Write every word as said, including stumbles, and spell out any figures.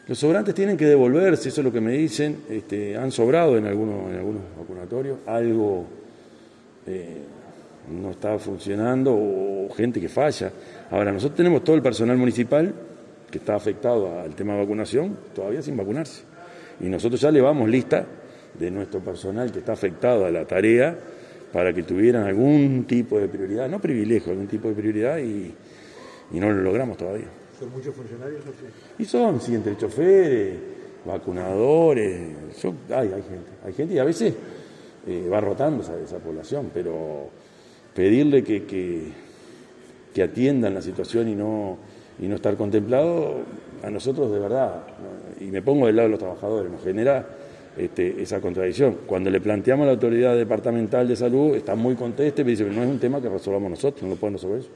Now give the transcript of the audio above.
Los sobrantes tienen que devolverse, eso es lo que me dicen. Este, han sobrado en algunos, en algunos vacunatorios, algo eh, no está funcionando o gente que falla. Ahora, nosotros tenemos todo el personal municipal que está afectado al tema de vacunación, todavía sin vacunarse. Y nosotros ya le vamos lista de nuestro personal que está afectado a la tarea para que tuvieran algún tipo de prioridad, no privilegio, algún tipo de prioridad y, y no lo logramos todavía. ¿Son muchos funcionarios o qué? Y son, sí, entre choferes, vacunadores, son, hay, hay gente, hay gente y a veces eh, va rotando esa, esa población, pero pedirle que, que, que atiendan la situación y no, y no estar contemplado, a nosotros de verdad, ¿no? Y me pongo del lado de los trabajadores, nos genera este, esa contradicción. Cuando le planteamos a la autoridad departamental de salud, está muy contesta y me dice que no es un tema que resolvamos nosotros, no lo pueden resolver eso.